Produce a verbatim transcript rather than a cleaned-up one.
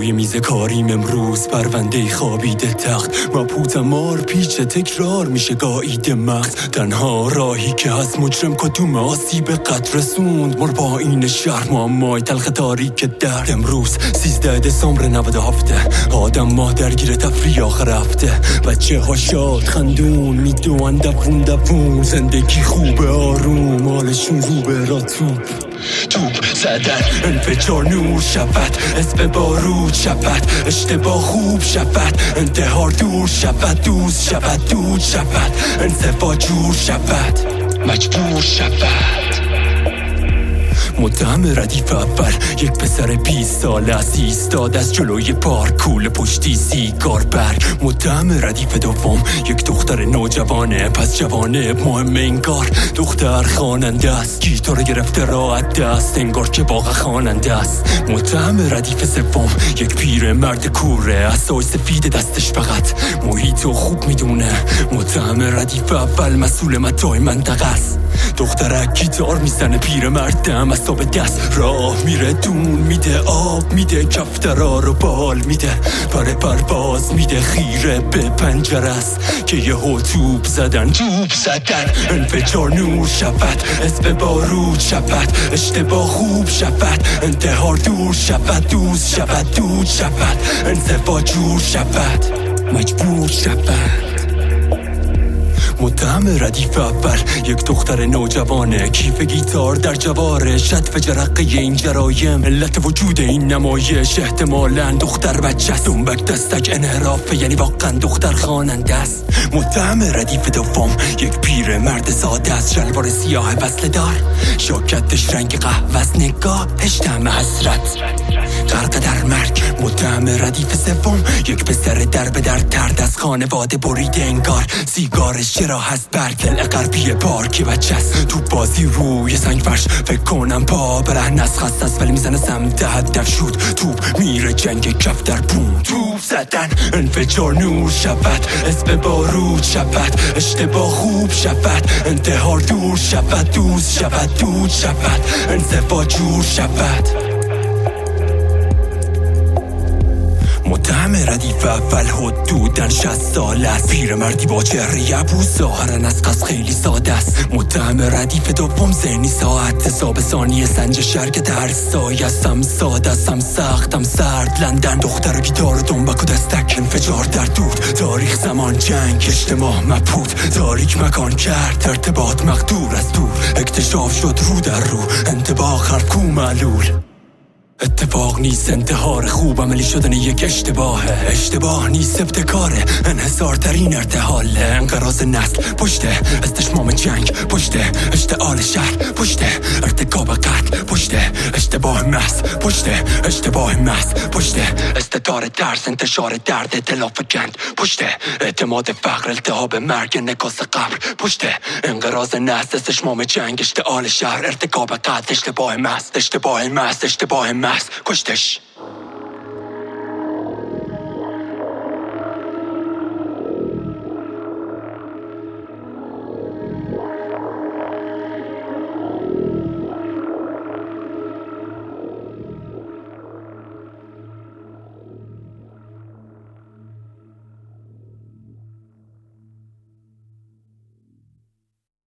روی میز کاریم امروز پرونده خوابیده تخت مبهوتم مار پیچ تکرار میشه گاییده مغز. تنها راهی که از مجرم کدوم آسیب قد رسوند مر با این شهر معمای تلخ تاریک درد. امروز سیزده دسامبر نود و هفت آدم ماه درگیر تفریح آخر هفته. بچه ها شاد خندون میدوان دوون دوون زندگی خوبه آروم حالشون رو به را توپ توپ زدن انفجار نور شود اسم بارود شود اشتباه خوب شود انتحار دور شود دوست شود دود شود انزوا جور شود مجبور شود. متهم ردیف اول یک پسر بیست ساله است ایستاد از جلوی پارک کول پشتی سیگار برگ. متهم ردیف دوم یک دختر نوجوانه پس جوانه مهم انگار دختر خواننده است گیتار گرفته راحت دست انگار که باغ خواننده است. متهم ردیف سوم یک پیر مرد کوره عصای سفید دستش فقط محیطو خوب میدونه. متهم ردیف اول مسئول متاع منطقه است دخترک گیتار میزنه پیر مردم از به دست راه میره دون میده آب میده کفترا رو بال میده پر پرواز میده خیره به پنجره است که یه ها توپ زدن توپ زدن انفجار نور شود اسم بارود شود اشتباه خوب شود انتحار دور شود دوست شود دود شود انزوا جور شود مجبور شود. متهم ردیف اول یک دختر نوجوانه کیف گیتار در جوارش شد جرقه این جرایم علت وجود این نمایش احتمالاً دختر بچه است دنبک دستک انحرافه یعنی واقعا دختر خواننده است. متهم ردیف دوم یک پیر مرد ساده است شلوار سیاه وصله دار شاکتش رنگ قهوه‌ست نگاهش طعم حسرت غرق در مرگ. متهم ردیف سوم یک پسر در به در ترد از خانواده بریده انگار سیگارش چرا هست برگل غربی پارکی بچه است تو بازی روی سنگ فرش فکر کنم پا برهن از خست است ولی میزنه سمت هدف شد توپ میره جنگ کف در بوم توپ زدن انفجار نور شود اسم بارود شود اشتباه خوب شود انتحار دور شود دوست شود دود شود انزوا جور شود. متهم ردیف اول حدوداً شصت ساله است پیر مردی با چهره ابو ظاهراً از قصد خیلی ساده است. متهم ردیف دوم ذهنی ساعت حساب ثانیه سنج شرکت هر سایه استم ساده استم سختم سرد لندن دختر گیتار دنبک و دستک انفجار در دود تاریخ زمان جنگ اجتماع مبهوت تاریک مکان کرد ارتباط مقدور از دور اکتشاف شد رو در رو انطباق هر کو معلول اتفاق نیست انتحار خوب عملی شدن یک اشتباهه اشتباه نیست ابتکاره انحصار ترین ارتحاله انقراض نسل پشته استشمام جنگ پشته اشتعال شهر پشته ارتکاب قتل پشته اشتباه محض پشته اشتباه محض پشته استدار درس انتشار درد اطلاف گند پشته اعتماد فقر التهاب مرگ نکاس قبر پشته انقراض نسل استشمام جنگ اشتعال شهر ارتکاب قتل اشتباه محض اشتباه محض اشتباه محض کشتش.